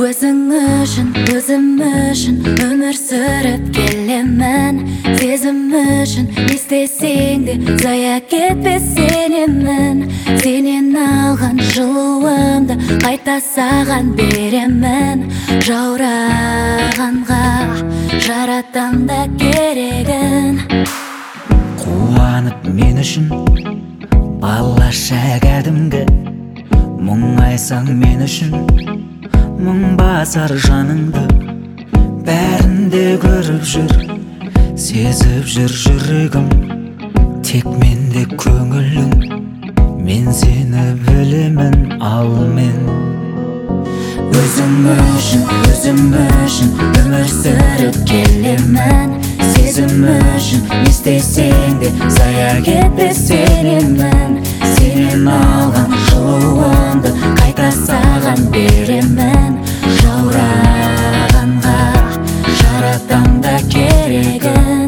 Өзің үшін өмір сүріп келемін. Сезім үшін не істесең де зая кетпес сенемін. Сенен алған жылуымды қайта саған беремін. Жаурағанға жаратам да керегін. Қуанып мен үшін балаша кәдімгі, мұңайсаң мен үшін мың басар жаныңды. Бәрінде көріп жүр, сезіп жүр жүрегім, тек менде көңілің. Мен сені білемін, ал мен өзім үшін өмір сүріп келемін. Сезім үшін не істесең де зая кетпес сенемін. Сенен алған жылуымды қайта саған беремін. Жаурағанға жаратам да керегін.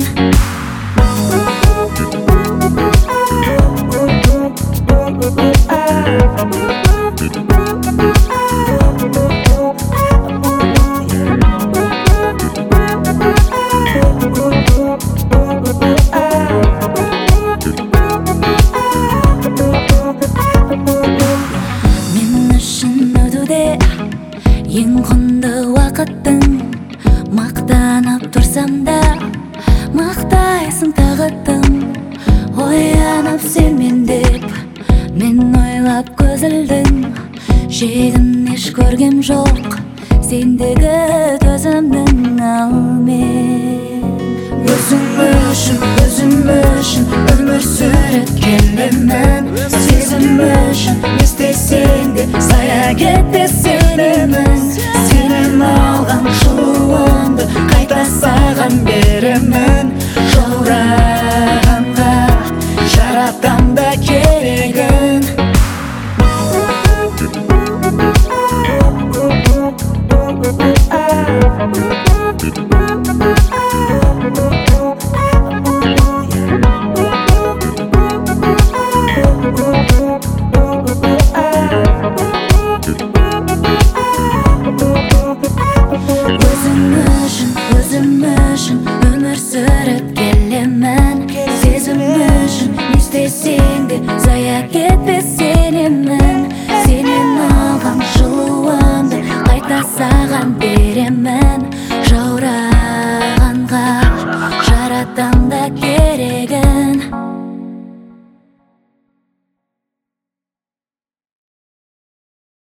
Ең құнды уақыттың, мақтанып тұрсам да мақтайсың тағы тым. Оянып сен мен деп мен ойлап көз ілдің. Шегін еш көргем жоқ сендегі төзімнің. Ал мен өзім үшін өмір сүріп келемін. Сезім үшін не істесең де зая кетпес сенемін. Сенен алған жылуымды қайта саған беремін. Жаурағанға жаратам да керегін. Өзім үшін өмір сүріп келемін. Сезім үшін не істесең де зая кетпес сенемін. Сенен алған жылуымды қайта саған беремін.